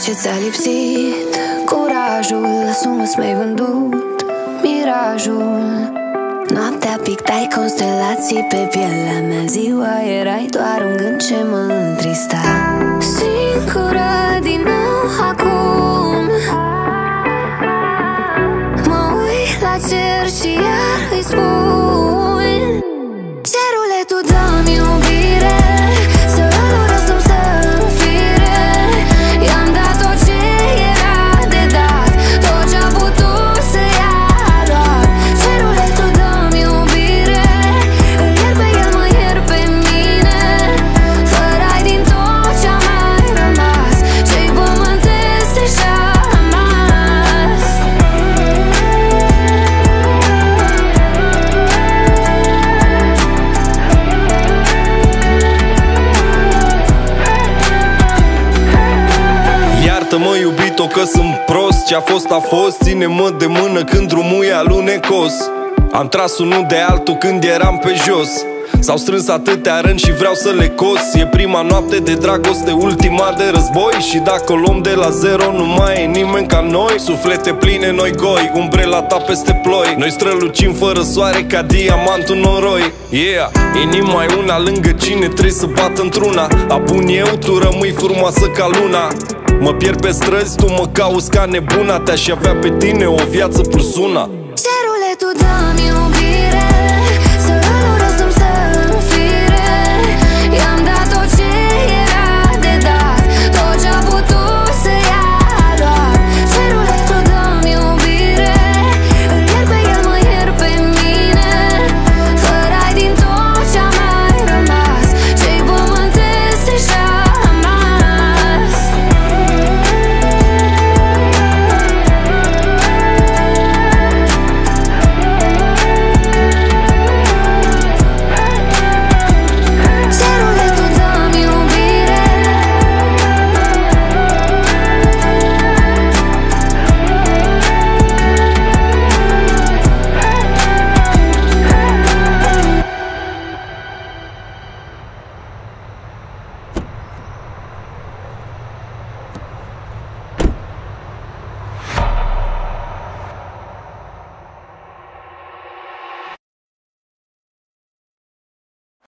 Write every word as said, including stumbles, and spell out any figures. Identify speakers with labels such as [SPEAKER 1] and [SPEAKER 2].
[SPEAKER 1] ce ți-a lipsit curajul, asumë-ți mi-ai vândut mirajul. Noaptea pictai constelații pe pielea mea, ziua erai doar un gând ce mă întrista. Singură din nou acum mă uit la cer și iar îi spun: cerule, tu dă-mi iubire, să îl urăsem să-mi fire. I-am dat tot ce era de dat, tot ce-a putut să ia doar. Cerule, tu dă-mi iubire, îl iert pe el, mă iert pe mine. Fără-ai din tot ce-a mai rămas, ce-i pământesc și-a rămas.
[SPEAKER 2] Iartă-mă, iubito, că sunt prost. Ce-a fost a fost, ține-mă de mână când drumul e alunecos. Am tras unul de altul când eram pe jos. S-au strâns atâtea răni și vreau să le cos. E prima noapte de dragoste, ultima de război. Și dacă o luăm de la zero, nu mai e nimeni ca noi. Suflete pline, noi goi, umbrela ta peste ploi. Noi strălucim fără soare ca diamantul noroi. Yeah, inima e una, lângă cine trebuie să bată într-una. Abun eu, tu rămâi frumoasă ca luna. Mă pierd pe străzi, tu mă cauți ca nebuna. Te-aș avea pe tine o viață plus una.
[SPEAKER 1] Cerule, tu dă-mi iubire,